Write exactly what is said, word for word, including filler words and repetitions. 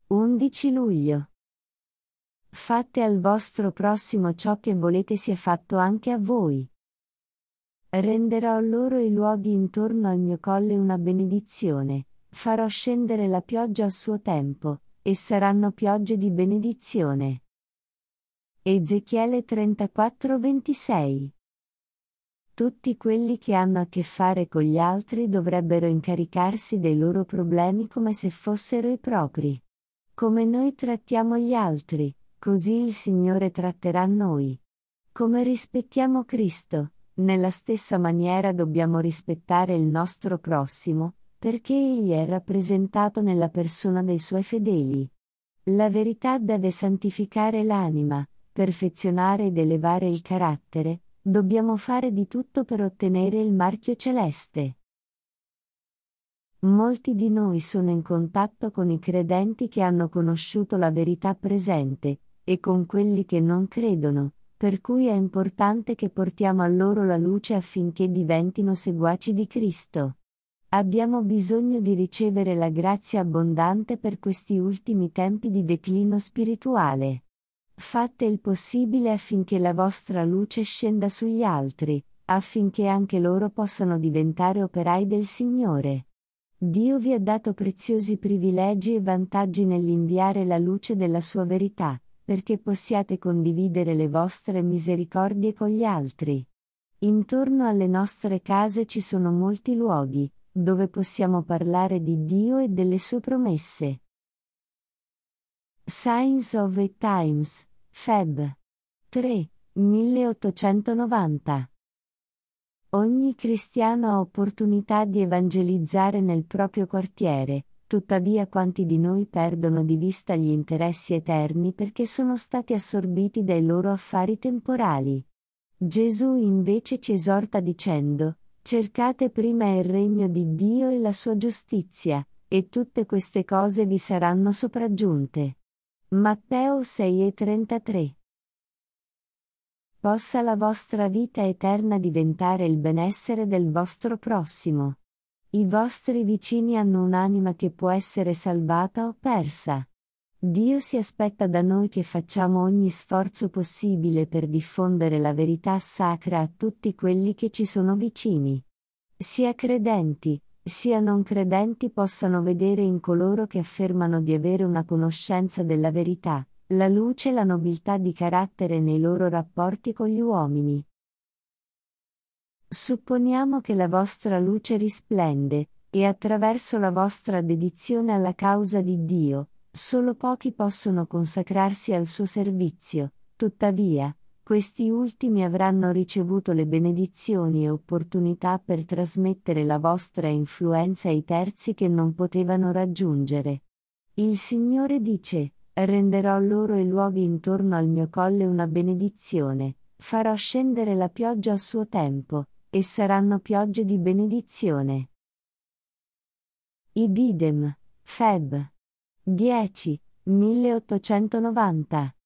undici luglio. Fate al vostro prossimo ciò che volete sia fatto anche a voi. Renderò loro i luoghi intorno al mio colle una benedizione, farò scendere la pioggia a suo tempo, e saranno piogge di benedizione. Ezechiele trentaquattro ventisei. Tutti quelli che hanno a che fare con gli altri dovrebbero incaricarsi dei loro problemi come se fossero i propri. Come noi trattiamo gli altri, così il Signore tratterà noi. Come rispettiamo Cristo, nella stessa maniera dobbiamo rispettare il nostro prossimo, perché Egli è rappresentato nella persona dei Suoi fedeli. La verità deve santificare l'anima, perfezionare ed elevare il carattere, dobbiamo fare di tutto per ottenere il marchio celeste. Molti di noi sono in contatto con i credenti che hanno conosciuto la verità presente, e con quelli che non credono, per cui è importante che portiamo a loro la luce affinché diventino seguaci di Cristo. Abbiamo bisogno di ricevere la grazia abbondante per questi ultimi tempi di declino spirituale. Fate il possibile affinché la vostra luce scenda sugli altri, affinché anche loro possano diventare operai del Signore. Dio vi ha dato preziosi privilegi e vantaggi nell'inviare la luce della sua verità, perché possiate condividere le vostre misericordie con gli altri. Intorno alle nostre case ci sono molti luoghi, dove possiamo parlare di Dio e delle sue promesse. Signs of the Times, Feb. tre, milleottocentonovanta. Ogni cristiano ha opportunità di evangelizzare nel proprio quartiere, tuttavia quanti di noi perdono di vista gli interessi eterni perché sono stati assorbiti dai loro affari temporali. Gesù invece ci esorta dicendo: cercate prima il regno di Dio e la sua giustizia, e tutte queste cose vi saranno sopraggiunte. Matteo sei e trentatré. Possa la vostra vita eterna diventare il benessere del vostro prossimo. I vostri vicini hanno un'anima che può essere salvata o persa. Dio si aspetta da noi che facciamo ogni sforzo possibile per diffondere la verità sacra a tutti quelli che ci sono vicini. Sia credenti, sia non credenti possano vedere in coloro che affermano di avere una conoscenza della verità, la luce e la nobiltà di carattere nei loro rapporti con gli uomini. Supponiamo che la vostra luce risplende, e attraverso la vostra dedizione alla causa di Dio, solo pochi possono consacrarsi al suo servizio, tuttavia, questi ultimi avranno ricevuto le benedizioni e opportunità per trasmettere la vostra influenza ai terzi che non potevano raggiungere. Il Signore dice: renderò loro i luoghi intorno al mio colle una benedizione, farò scendere la pioggia a suo tempo, e saranno piogge di benedizione. Ibidem, Feb. dieci, milleottocentonovanta.